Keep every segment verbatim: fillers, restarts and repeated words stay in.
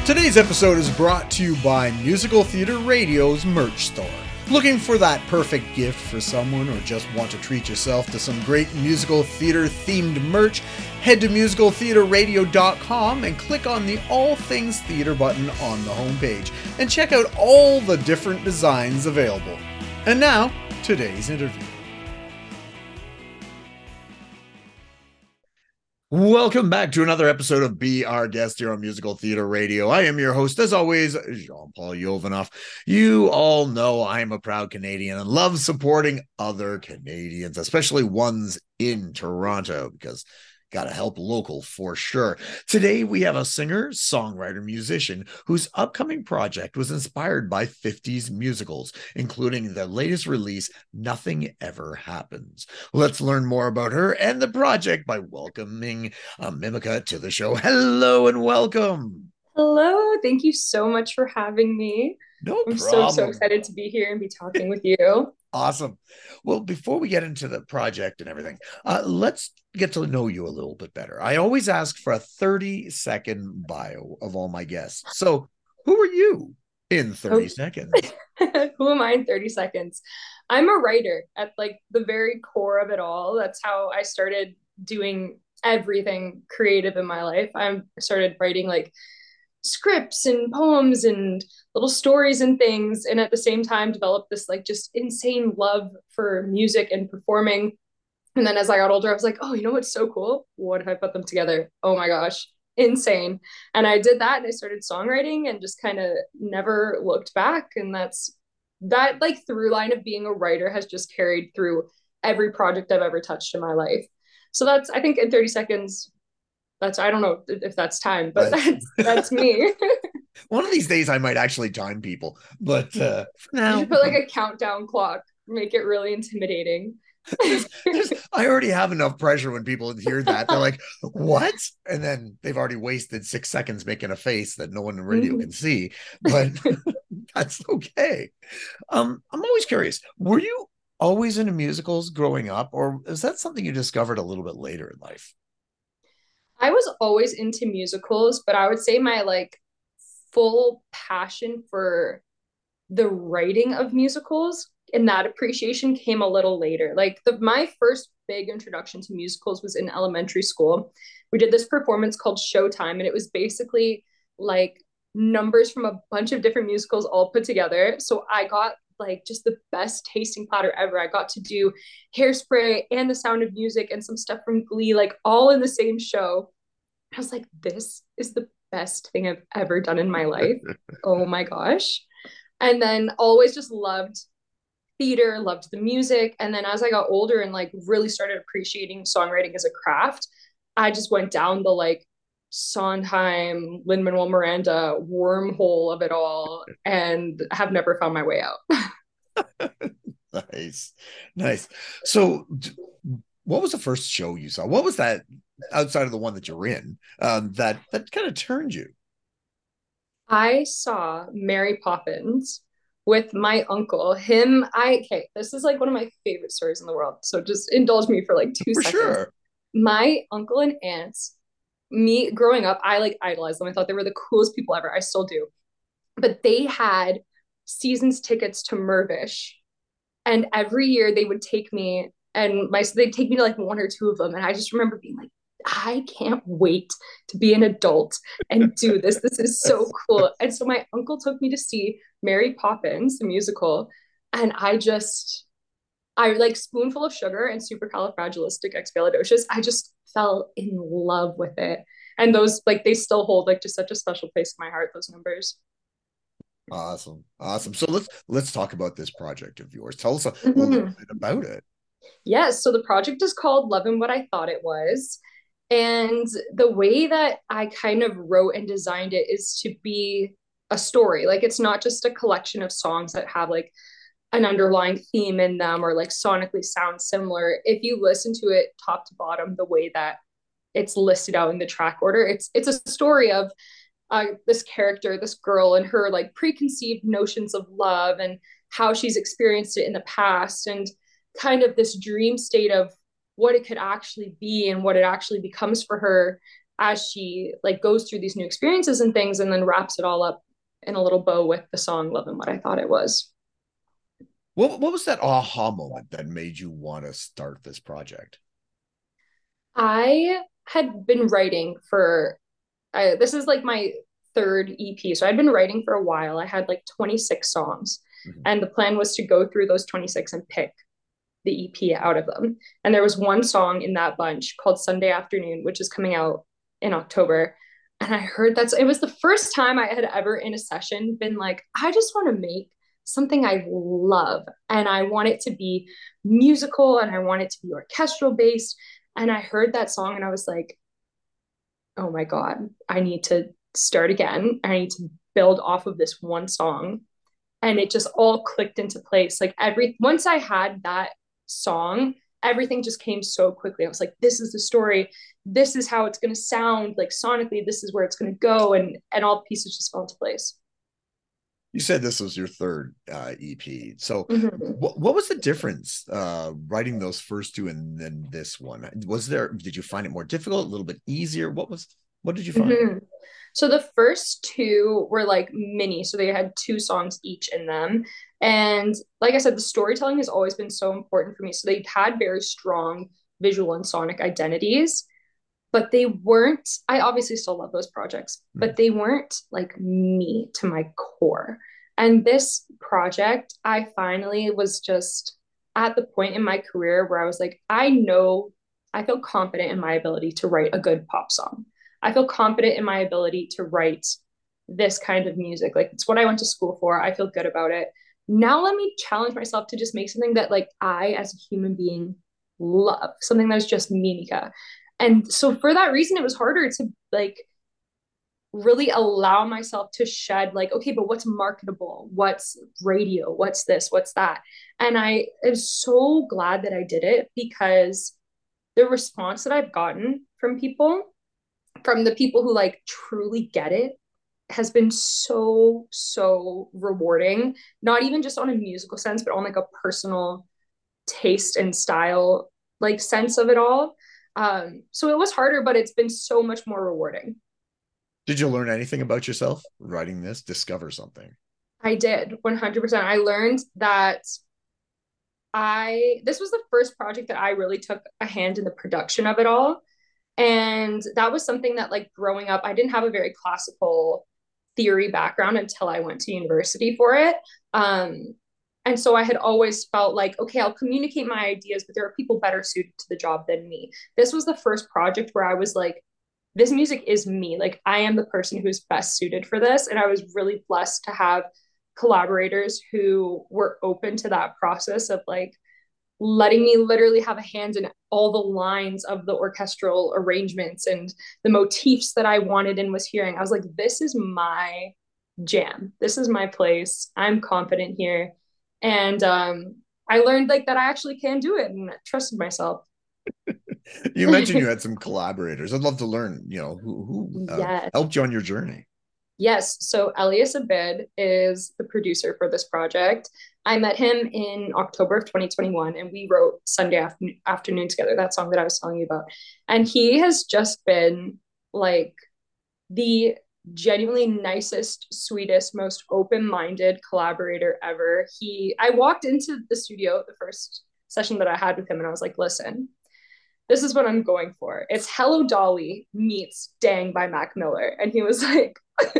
Today's episode is brought to you by Musical Theater Radio's merch store. Looking for that perfect gift for someone or just want to treat yourself to some great musical theater themed merch? Head to musical theater radio dot com and click on the All Things Theater button on the homepage and check out all the different designs available. And now, today's interview. Welcome back to another episode of Be Our Guest here on Musical Theater Radio. I am your host, as always, Jean-Paul Jovanoff. You all know I'm a proud Canadian and love supporting other Canadians, especially ones in Toronto, because got to help local for sure. Today, we have a singer, songwriter, musician whose upcoming project was inspired by fifties musicals, including their latest release, Nothing Ever Happens. Let's learn more about her and the project by welcoming uh, Mimica to the show. Hello and welcome. Hello. Thank you so much for having me. No I'm problem. so, so excited to be here and be talking with you. Awesome. Well, before we get into the project and everything, uh, let's get to know you a little bit better. I always ask for a thirty second bio of all my guests. So who are you in thirty oh. seconds? Who am I in thirty seconds? I'm a writer at like the very core of it all. That's how I started doing everything creative in my life. I started writing like scripts and poems and little stories and things, and at the same time developed this like just insane love for music and performing. And then as I got older, I was like, oh, you know what's so cool? What if I put them together? Oh my gosh, insane. And I did that, and I started songwriting and just kind of never looked back. And that's that like through line of being a writer has just carried through every project I've ever touched in my life. So that's, I think in thirty seconds, that's, I don't know if that's time, but that's, that's me. One of these days I might actually time people, but uh, for now. You should put like a countdown clock, make it really intimidating. there's, there's, I already have enough pressure when people hear that. They're like, what? And then they've already wasted six seconds making a face that no one in radio mm-hmm. can see, but that's okay. Um, I'm always curious, were you always into musicals growing up, or is that something you discovered a little bit later in life? I was always into musicals, but I would say my like full passion for the writing of musicals and that appreciation came a little later. Like the, my first big introduction to musicals was in elementary school. We did this performance called Showtime, and it was basically like numbers from a bunch of different musicals all put together. So I got like just the best tasting platter ever. I got to do Hairspray and The Sound of Music and some stuff from Glee, like all in the same show. I was like, this is the best thing I've ever done in my life. Oh my gosh. And then always just loved theater, loved the music. And then as I got older and like really started appreciating songwriting as a craft, I just went down the like Sondheim, Lin-Manuel Miranda wormhole of it all and have never found my way out. Nice. Nice. So what was the first show you saw? What was that outside of the one that you're in um, that, that kind of turned you? I saw Mary Poppins with my uncle. Him, I, okay, this is like one of my favorite stories in the world. So just indulge me for like two for seconds. Sure. My uncle and aunts, me growing up, I like idolized them. I thought they were the coolest people ever. I still do. But they had seasons tickets to Mirvish. And every year they would take me and my, they'd take me to like one or two of them. And I just remember being like, I can't wait to be an adult and do this. This is so cool. And so my uncle took me to see Mary Poppins, the musical. And I just, I like Spoonful of Sugar and Supercalifragilisticexpialidocious. I just fell in love with it. And those, like, they still hold like just such a special place in my heart, those numbers. Awesome. Awesome. So let's, let's talk about this project of yours. Tell us a mm-hmm. little bit about it. Yes. So the project is called Lovin' What I Thought It Was. And the way that I kind of wrote and designed it is to be a story. Like, it's not just a collection of songs that have like an underlying theme in them or like sonically sound similar. If you listen to it top to bottom, the way that it's listed out in the track order, it's it's a story of uh, this character, this girl, and her like preconceived notions of love and how she's experienced it in the past, and kind of this dream state of what it could actually be and what it actually becomes for her as she like goes through these new experiences and things, and then wraps it all up in a little bow with the song Love and What I Thought It Was. What what was that aha moment that made you want to start this project? I had been writing for I, this is like my third E P. So I'd been writing for a while. I had like twenty-six songs. Mhm. And the plan was to go through those twenty-six and pick the E P out of them. And there was one song in that bunch called Sunday Afternoon, which is coming out in October. And I heard that's it was the first time I had ever in a session been like, I just want to make something I love. And I want it to be musical and I want it to be orchestral based. And I heard that song and I was like, oh my God, I need to start again. I need to build off of this one song. And it just all clicked into place. Like every once I had that song, everything just came so quickly. I was like, this is the story. This is how it's gonna sound. Like sonically, this is where it's gonna go. And and all the pieces just fell into place. You said this was your third uh, E P. So, Mm-hmm. what what was the difference uh, writing those first two and then this one? Was there? Did you find it more difficult? A little bit easier? What was? What did you find? Mm-hmm. So the first two were like mini, so they had two songs each in them. And like I said, the storytelling has always been so important for me. So they had very strong visual and sonic identities, but they weren't, I obviously still love those projects, Mhm. but they weren't like me to my core. And this project, I finally was just at the point in my career where I was like, I know, I feel confident in my ability to write a good pop song. I feel confident in my ability to write this kind of music. Like it's what I went to school for. I feel good about it. Now let me challenge myself to just make something that like I as a human being love, something that's just me, Nika. And so for that reason, it was harder to like really allow myself to shed like, okay, but what's marketable? What's radio? What's this? What's that? And I am so glad that I did it because the response that I've gotten from people, from the people who like truly get it, has been so, so rewarding. Not even just on a musical sense, but on like a personal taste and style like sense of it all. Um, so it was harder, but it's been so much more rewarding. Did you learn anything about yourself writing this? Discover something. I did one hundred percent. I learned that I, this was the first project that I really took a hand in the production of it all. And that was something that, like, growing up, I didn't have a very classical theory background until I went to university for it. Um, and so I had always felt like, okay, I'll communicate my ideas, but there are people better suited to the job than me. This was the first project where I was like, this music is me. Like, I am the person who's best suited for this. And I was really blessed to have collaborators who were open to that process of like, letting me literally have a hand in all the lines of the orchestral arrangements and the motifs that I wanted and was hearing. I was like, this is my jam. This is my place. I'm confident here. And um, I learned like that I actually can do it and trusted myself. You mentioned you had some collaborators. I'd love to learn, you know, who who uh, Yes. helped you on your journey. Yes. So Elias Abid is the producer for this project. I met him in October of twenty twenty-one and we wrote Sunday afternoon, afternoon together, that song that I was telling you about. And he has just been like the genuinely nicest, sweetest, most open-minded collaborator ever. He I walked into the studio the first session that I had with him and I was like, listen, this is what I'm going for. It's Hello Dolly meets Dang by Mac Miller. And he was like,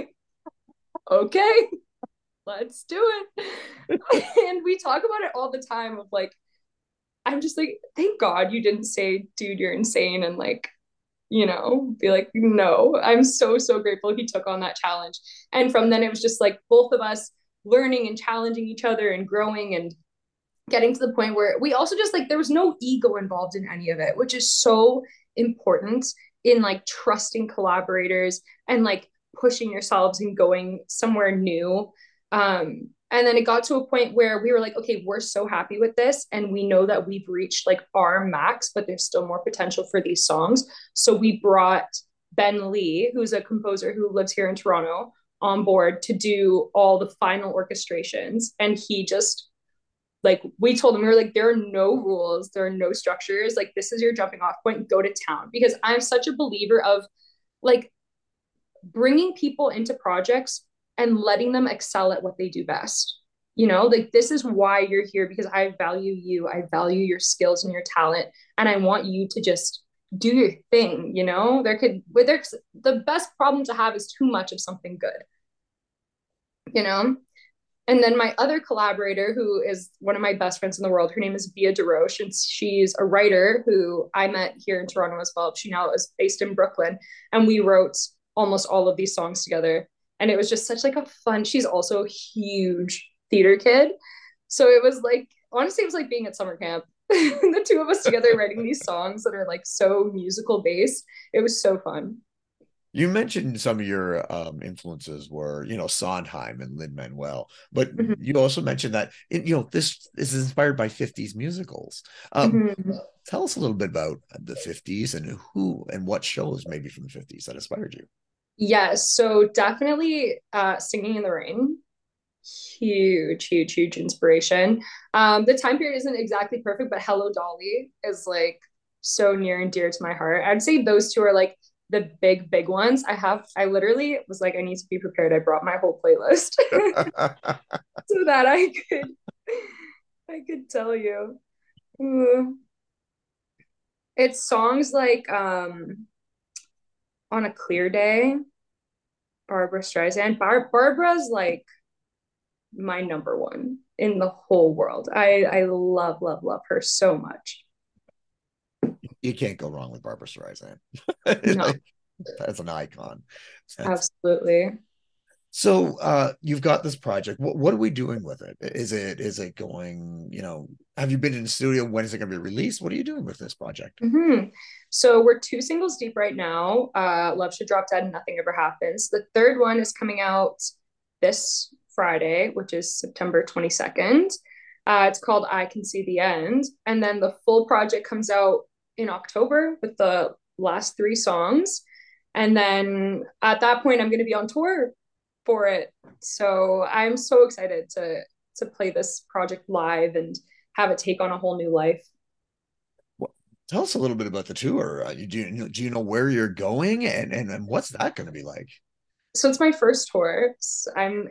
okay, let's do it. And we talk about it all the time of like, I'm just like, thank God you didn't say, dude, you're insane. And like, you know, be like, no, I'm so, so grateful he took on that challenge. And from then it was just like both of us learning and challenging each other and growing and getting to the point where we also just like, there was no ego involved in any of it, which is so important in like trusting collaborators and like pushing yourselves and going somewhere new. Um, and then it got to a point where we were like, okay, we're so happy with this. And we know that we've reached like our max, but there's still more potential for these songs. So we brought Ben Lee, who's a composer who lives here in Toronto, on board to do all the final orchestrations. And he just, like, we told him, we were like, there are no rules, there are no structures. Like, this is your jumping off point, go to town. Because I'm such a believer of like bringing people into projects and letting them excel at what they do best. You know, like this is why you're here, because I value you. I value your skills and your talent. And I want you to just do your thing. You know, there could, where there's the best problem to have is too much of something good, you know? And then my other collaborator, who is one of my best friends in the world, her name is Bia DeRoche, and she's a writer who I met here in Toronto as well. She now is based in Brooklyn, and we wrote almost all of these songs together. And it was just such like a fun. She's also a huge theater kid, so it was like honestly, it was like being at summer camp. The two of us together writing these songs that are like so musical based. It was so fun. You mentioned some of your um, influences were, you know, Sondheim and Lin-Manuel, but Mhm. you also mentioned that, it, you know, this, this is inspired by fifties musicals. Um, Mhm. tell us a little bit about the fifties and who and what shows maybe from the fifties that inspired you. Yes, so definitely uh, Singing in the Rain. Huge, huge, huge inspiration. Um, the time period isn't exactly perfect, but Hello Dolly is like so near and dear to my heart. I'd say those two are like the big, big ones. I have, I literally was like, I need to be prepared. I brought my whole playlist so that I could, I could tell you. Ooh. It's songs like um, On a Clear Day, Barbara Streisand. Bar- Barbara's like my number one in the whole world. I I love love love her so much. You can't go wrong with Barbara Streisand. No, That's an icon. That's absolutely. so uh you've got this project. What, what are we doing with it? Is it is it going, you know, have you been in the studio? When is it going to be released? What are you doing with this project? Mm-hmm. So we're two singles deep right now. Uh, Love Should Drop Dead and Nothing Ever Happens. The third one is coming out this Friday, which is September twenty-second. Uh, it's called I Can See the End. And then the full project comes out in October with the last three songs. And then at that point, I'm going to be on tour for it. So I'm so excited to to play this project live and have it take on a whole new life. Well, tell us a little bit about the tour. Uh, you, do, you, do you know where you're going, and, and, and what's that going to be like? So it's my first tour. So I'm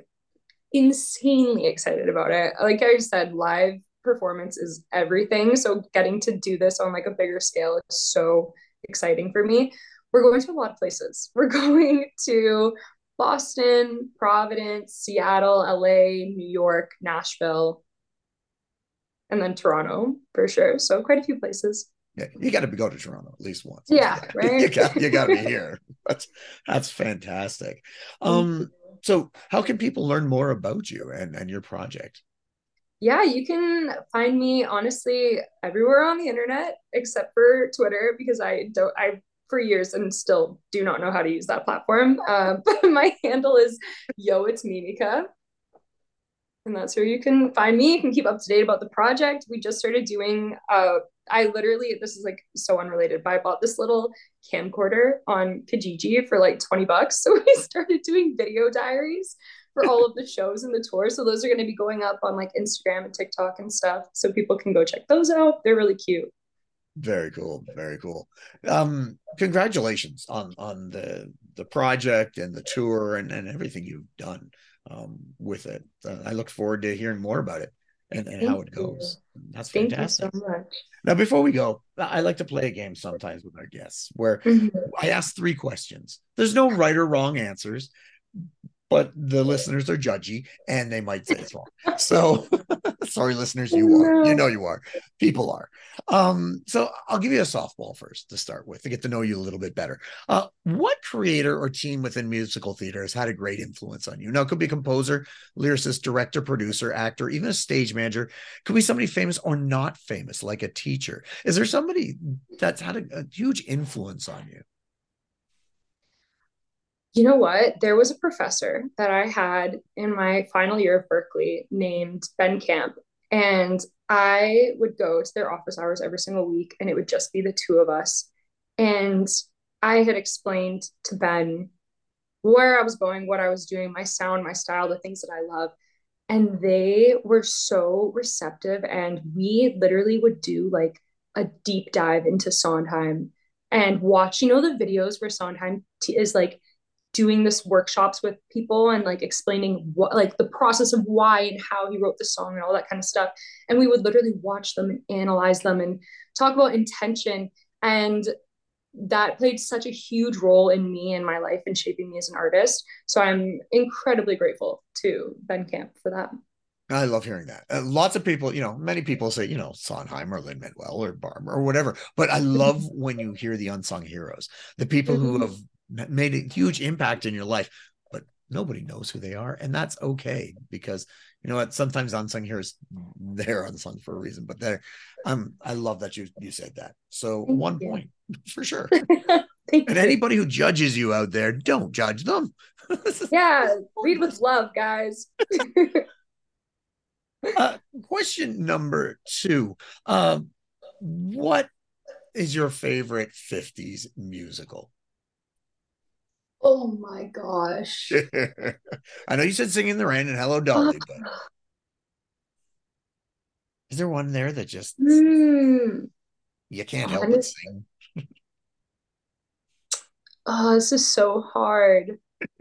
insanely excited about it. Like I said, live performance is everything. So getting to do this on like a bigger scale is so exciting for me. We're going to a lot of places. We're going to Boston, Providence, Seattle, L A, New York, Nashville, and then Toronto for sure. So quite a few places. Yeah, you got to go to Toronto at least once. Yeah, You right. got you got to be here. That's that's fantastic. Thank you. Um, so how can people learn more about you and and your project? Yeah, you can find me honestly everywhere on the internet except for Twitter because I don't I for years and still do not know how to use that platform. Uh, but my handle is Yo, it's Mimika. And that's where you can find me. You can keep up to date about the project. We just started doing uh I literally this is like so unrelated, but I bought this little camcorder on Kijiji for like twenty bucks. So we started doing video diaries for all of the shows and the tours. So those are going to be going up on like Instagram and TikTok and stuff. So people can go check those out. They're really cute. Very cool, very cool. Um, congratulations on on the the project and the tour and, and everything you've done um, with it. Uh, I look forward to hearing more about it and, and how Thank it you. goes. That's Thank you so fantastic. much. Now, before we go, I like to play a game sometimes with our guests where Mhm. I ask three questions. There's no right or wrong answers, but the listeners are judgy and they might say it's wrong. So sorry, listeners, you are. You know No. you are. People are. Um, so I'll give you a softball first to start with to get to know you a little bit better. Uh, what creator or team within musical theater has had a great influence on you? Now, it could be composer, lyricist, director, producer, actor, even a stage manager. Could be somebody famous or not famous, like a teacher. Is there somebody that's had a, a huge influence on you? You know what? There was a professor that I had in my final year of Berkeley named Ben Camp. And I would go to their office hours every single week, and it would just be the two of us. And I had explained to Ben where I was going, what I was doing, my sound, my style, the things that I love. And they were so receptive. And we literally would do like a deep dive into Sondheim and watch, you know, the videos where Sondheim t- is like doing this workshops with people and like explaining what like the process of why and how he wrote the song and all that kind of stuff. And we would literally watch them and analyze them and talk about intention. And that played such a huge role in me and my life and shaping me as an artist. So I'm incredibly grateful to Ben Camp for that. I love hearing that. Uh, lots of people, you know, many people say, you know, Sondheim or Lin-Manuel or Barber or whatever. But I love when you hear the unsung heroes, the people who have made a huge impact in your life, but nobody knows who they are. And that's okay, because you know what? Sometimes unsung heroes, they're unsung for a reason, but they're, um, I love that you, you said that. So Thank one you. point for sure. Thank And you. anybody who judges you out there, don't judge them. Yeah, read with love, guys. Uh, question number two. Um, what is your favorite fifties musical? Oh my gosh. I know you said Singing in the Rain and Hello Dolly, but is there one there that just Mm, you can't help but honest, sing? oh, this is so hard.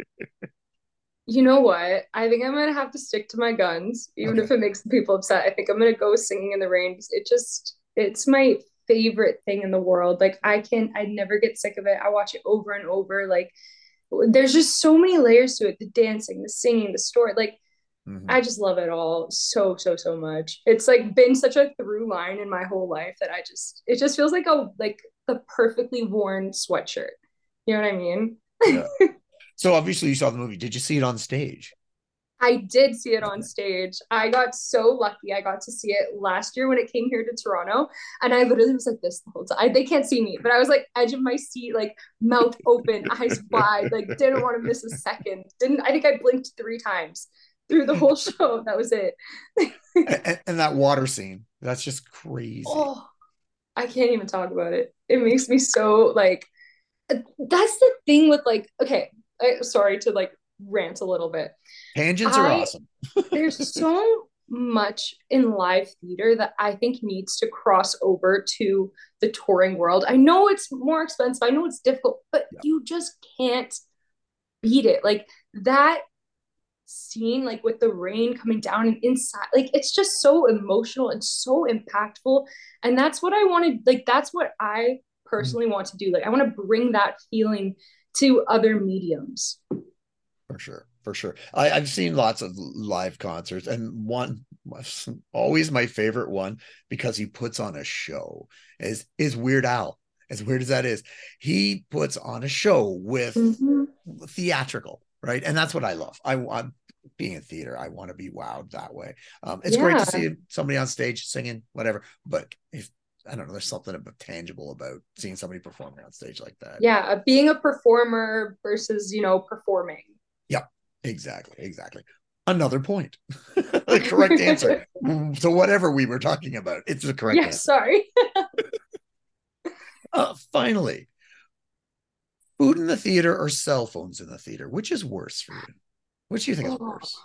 You know what? I think I'm gonna have to stick to my guns, even Okay. if it makes the people upset. I think I'm gonna go Singing in the Rain. It just, it's my favorite thing in the world. Like I can, I never get sick of it. I watch it over and over. Like there's just so many layers to it. The dancing, the singing, the story. Like Mm-hmm. I just love it all so, so, so much. It's like been such a through line in my whole life that I just, it just feels like a, like the perfectly worn sweatshirt. You know what I mean? Yeah. So obviously you saw the movie. Did you see it on stage? I did see it on Okay. stage. I got so lucky. I got to see it last year when it came here to Toronto. And I literally was like this the whole time. I, they can't see me, but I was like edge of my seat, like mouth open, eyes wide, like didn't want to miss a second. Didn't, I think I blinked three times through the whole show. That was it. And, and that water scene, that's just crazy. Oh, I can't even talk about it. It makes me so like, that's the thing with like, okay, I, sorry to like rant a little bit. Tangents are I awesome. There's so much in live theater that I think needs to cross over to the touring world. I know it's more expensive, I know it's difficult, but Yeah. you just can't beat it. Like that scene, like with the rain coming down and inside, like it's just so emotional and so impactful. And that's what I wanted, like, that's what I personally want to do. Like, I want to bring that feeling to other mediums. For sure, for sure. I, I've seen lots of live concerts, and one always my favorite one because he puts on a show is is Weird Al. As weird as that is, he puts on a show with Mm-hmm. theatrical, right? And that's what I love. I want being in theater. I want to be wowed that way. Um, it's great to Yeah. see somebody on stage singing, whatever. But if I don't know, there's something about tangible about seeing somebody performing on stage like that. Yeah. Being a performer versus, you know, performing. Yep, exactly, exactly. Another point. The correct answer. So whatever we were talking about, it's the correct Yeah, answer. sorry. Uh, finally, food in the theater or cell phones in the theater? Which is worse for you? Which do you think is Oh, worse?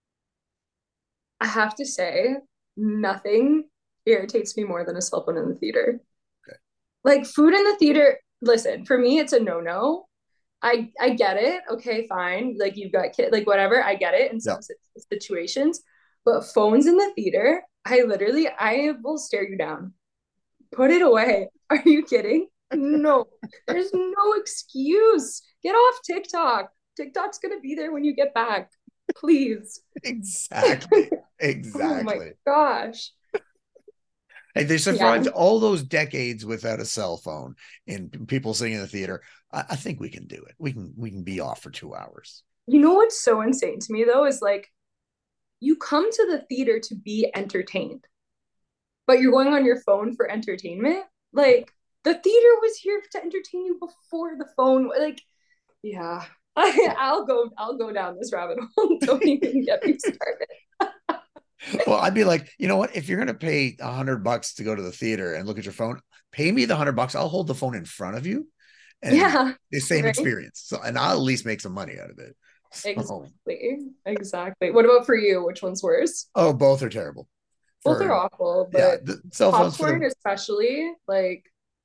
I have to say, nothing irritates me more than a cell phone in the theater. Okay. Like food in the theater, listen, for me, it's a no-no. I I get it. Okay, fine. Like you've got kid, like whatever. I get it in Yeah, some situations, but phones in the theater, I literally, I will stare you down. Put it away. Are you kidding? No, there's no excuse. Get off TikTok. TikTok's gonna be there when you get back. Please. exactly. Oh my Exactly. gosh. Hey, they Yeah. survived all those decades without a cell phone and people singing in the theater. I, I think we can do it. We can we can be off for two hours. You know what's so insane to me though is like you come to the theater to be entertained, but you're going on your phone for entertainment. Yeah. Like the theater was here to entertain you before the phone. Like, yeah. I, I'll go I'll go down this rabbit hole. Don't even get me started. Well, I'd be like, you know what? If you're gonna pay a hundred bucks to go to the theater and look at your phone, pay me the hundred bucks. I'll hold the phone in front of you, and Yeah. the same Right. experience. So, and I'll at least make some money out of it. So, Exactly. Exactly. What about for you? Which one's worse? oh, both are terrible. Both are For awful, yeah, but the cell phones for popcorn the especially, like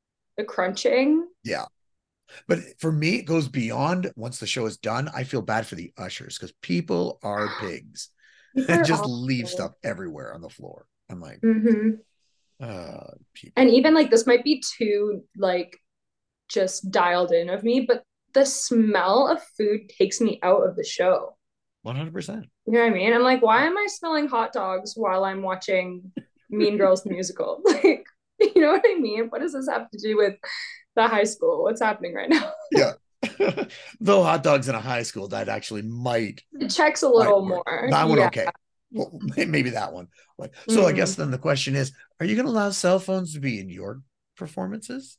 the crunching. Yeah. But for me, it goes beyond once the show is done. I feel bad for the ushers because people are pigs People and are just leave awful. stuff everywhere on the floor. I'm like, Mm-hmm. uh, people. And even like this might be too like just dialed in of me, but the smell of food takes me out of the show. one hundred percent. You know what I mean? I'm like, why am I smelling hot dogs while I'm watching Mean Girls the musical? Like, you know what I mean? What does this have to do with the high school? What's happening right now? Yeah. Though hot dogs in a high school, that actually might It checks a might little work. more. That one, Yeah. okay. Well, maybe that one. Like, so I Mm. guess then the question is, are you going to allow cell phones to be in your performances?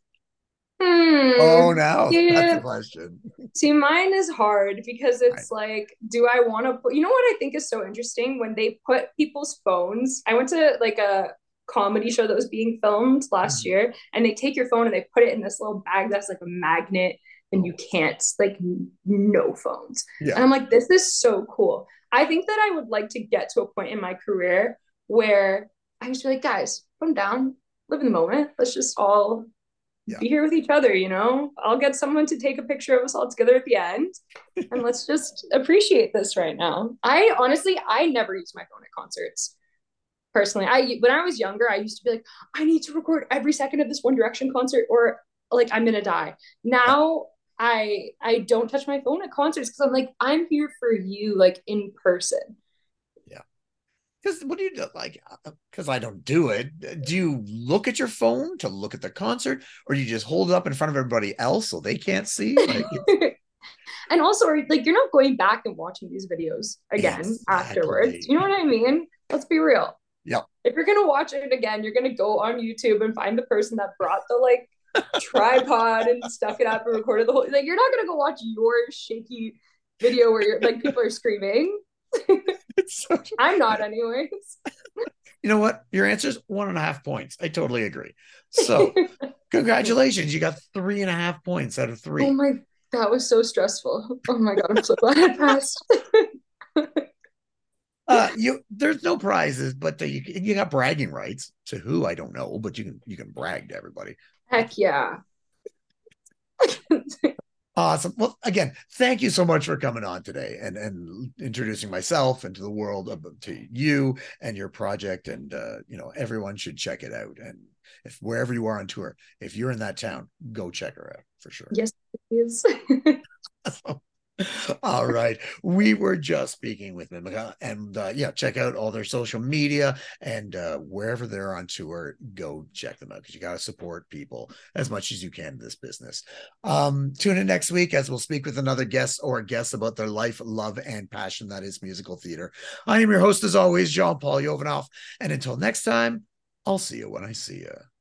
Hmm. Oh, now that's the Yeah. question. See, mine is hard because I, it's like, do I want to put, you know what I think is so interesting? When they put people's phones, I went to like a comedy show that was being filmed last Mhm. year, and they take your phone and they put it in this little bag that's like a magnet, and you Oh, can't, like, no phones. And yeah. I'm like, this is so cool. I think that I would like to get to a point in my career where I just be like, guys, put them down, live in the moment. Let's just all Yeah. be here with each other, you know? I'll get someone to take a picture of us all together at the end, and let's just appreciate this right now. I honestly, I never use my phone at concerts. Personally, I when I was younger, I used to be like, I need to record every second of this One Direction concert, or like I'm gonna die. Yeah. Now I I don't touch my phone at concerts because I'm like, I'm here for you, like in person. Yeah. Because what do you do? Like, because I don't do it. Do you look at your phone to look at the concert, or do you just hold it up in front of everybody else so they can't see? Like, it's And also, like, you're not going back and watching these videos again afterwards. You exactly. know what I mean? Let's be real. Yep. If you're gonna watch it again, you're gonna go on YouTube and find the person that brought the like tripod and stuck it up and recorded the whole. Like, you're not gonna go watch your shaky video where you're like people are screaming. It's so, I'm not, anyways. you know what? Your answer is one and a half points. I totally agree. So, congratulations. You got three and a half points out of Oh three. my, that was so stressful. Oh my god, I'm so glad I passed. Uh, you there's no prizes, but uh, you you got bragging rights to who I don't know, but you can you can brag to everybody. Heck yeah. Awesome. Well, again, thank you so much for coming on today and and introducing myself and to the world of to you and your project. And uh, you know, everyone should check it out. And if wherever you are on tour, if you're in that town, go check her out for sure. Yes, please. All right. We were just speaking with Mimica, and uh, yeah, check out all their social media, and uh, wherever they're on tour, go check them out because you got to support people as much as you can in this business. Um, tune in next week as we'll speak with another guest or guest about their life, love, and passion that is musical theater. I am your host, as always, Jean Paul Jovanoff. And until next time, I'll see you when I see you.